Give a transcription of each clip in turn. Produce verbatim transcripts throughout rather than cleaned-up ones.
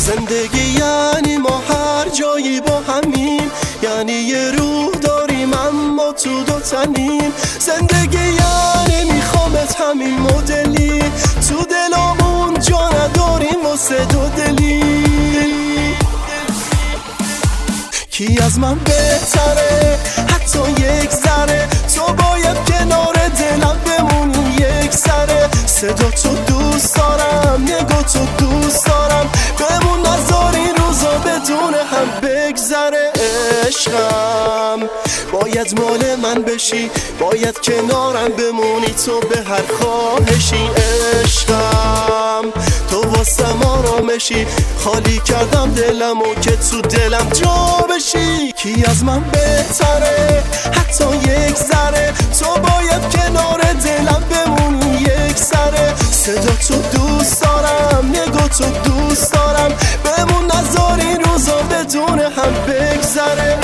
زندگی یعنی ما هر جایی با همیم، یعنی یه روح داریم اما تو دو تنیم. زندگی یعنی میخوامت همین مدلی، تو دلامون جا نداریم واسه دو دلی. کی از من بهتره حتی یک ذره، تو باید کنار دلم بمونی یک سره. صدا تو دوست دارم، نگاه تو دوست دارم، بمون نذار این روزا بدون هم بگذره. عشقم باید مال من بشی، باید کنارم بمونی تو به هر خواهشی. عشقم تو واسه ما رامشی، خالی کردم دلمو که تو دلم جا بشی. کی از من بهتره حتی یک ذره، تو باید کنار دلم بمونی یک سره. صدا تو دوست دارم، نگاه تو دوست دارم، بمون نذار این روزا بدون هم بگذره.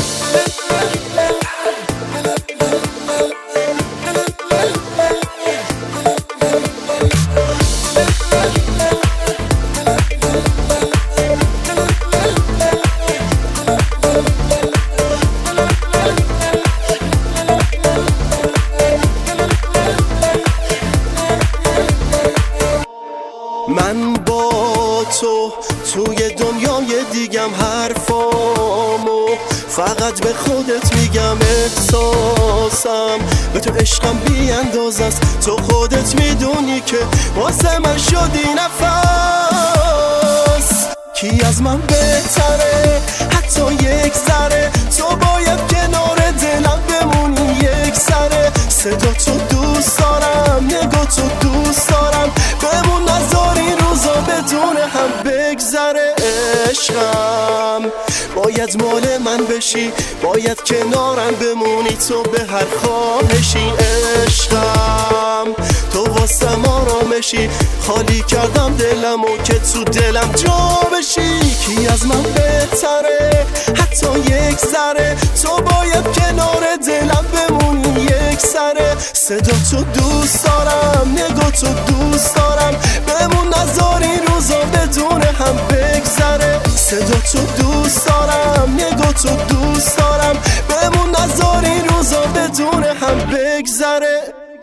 من با تو توی دنیای دیگم، حرفامو فقط به خودت میگم. احساسم به تو عشقم بی انداز است، تو خودت میدونی که واسه من شدی نفس. کی از من بهتره حتی یک ذره، تو باید کنار دلم بمونی یک سره. صدا تو دوست دارم، نگاه تو دوست دارم، بمون نذار این روزا بدون هم بگذره. عشقم باید مال من بشی، باید کنارم بمونی تو به هر خواهشی. عشقم تو واسه ما رامشی، خالی کردم دلمو که تو دلم جا بشی. کی از من بهتره حتی یک ذره، تو باید کنار دلم بمونی یک سره. صدا تو دوست دارم، نگاه تو دوست دارم، بمون نذار این روزا بدون هم بگذره. صدا تو دوست دارم، نگاه تو دوست دارم، بمون نذار این روزا بدون هم بگذره.